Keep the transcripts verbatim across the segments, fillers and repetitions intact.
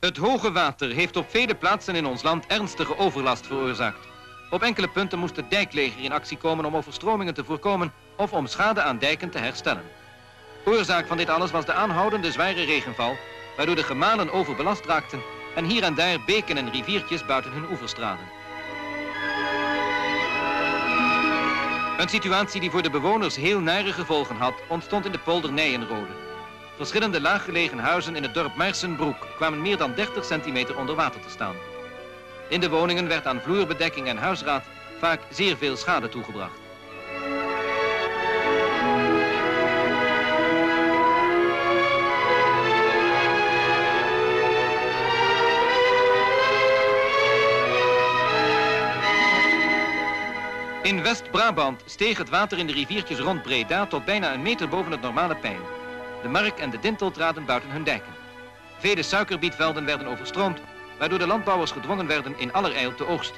Het hoge water heeft op vele plaatsen in ons land ernstige overlast veroorzaakt. Op enkele punten moest het dijkleger in actie komen om overstromingen te voorkomen of om schade aan dijken te herstellen. Oorzaak van dit alles was de aanhoudende zware regenval, waardoor de gemalen overbelast raakten en hier en daar beken en riviertjes buiten hun oevers traden. Een situatie die voor de bewoners heel nare gevolgen had, ontstond in de polder Nijenrode. Verschillende laaggelegen huizen in het dorp Maersenbroek kwamen meer dan dertig centimeter onder water te staan. In de woningen werd aan vloerbedekking en huisraad vaak zeer veel schade toegebracht. In West-Brabant steeg het water in de riviertjes rond Breda tot bijna een meter boven het normale peil. De Mark en de Dintel traden buiten hun dijken. Vele suikerbietvelden werden overstroomd, waardoor de landbouwers gedwongen werden in allerijl te oogsten.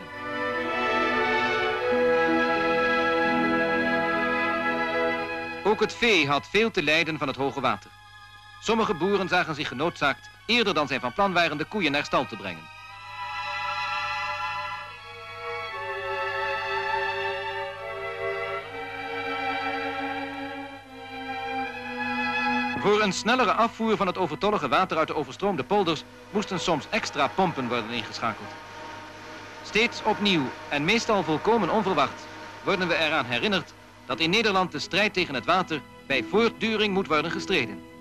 Ook het vee had veel te lijden van het hoge water. Sommige boeren zagen zich genoodzaakt eerder dan zij van plan waren de koeien naar stal te brengen. Voor een snellere afvoer van het overtollige water uit de overstroomde polders moesten soms extra pompen worden ingeschakeld. Steeds opnieuw en meestal volkomen onverwacht worden we eraan herinnerd dat in Nederland de strijd tegen het water bij voortduring moet worden gestreden.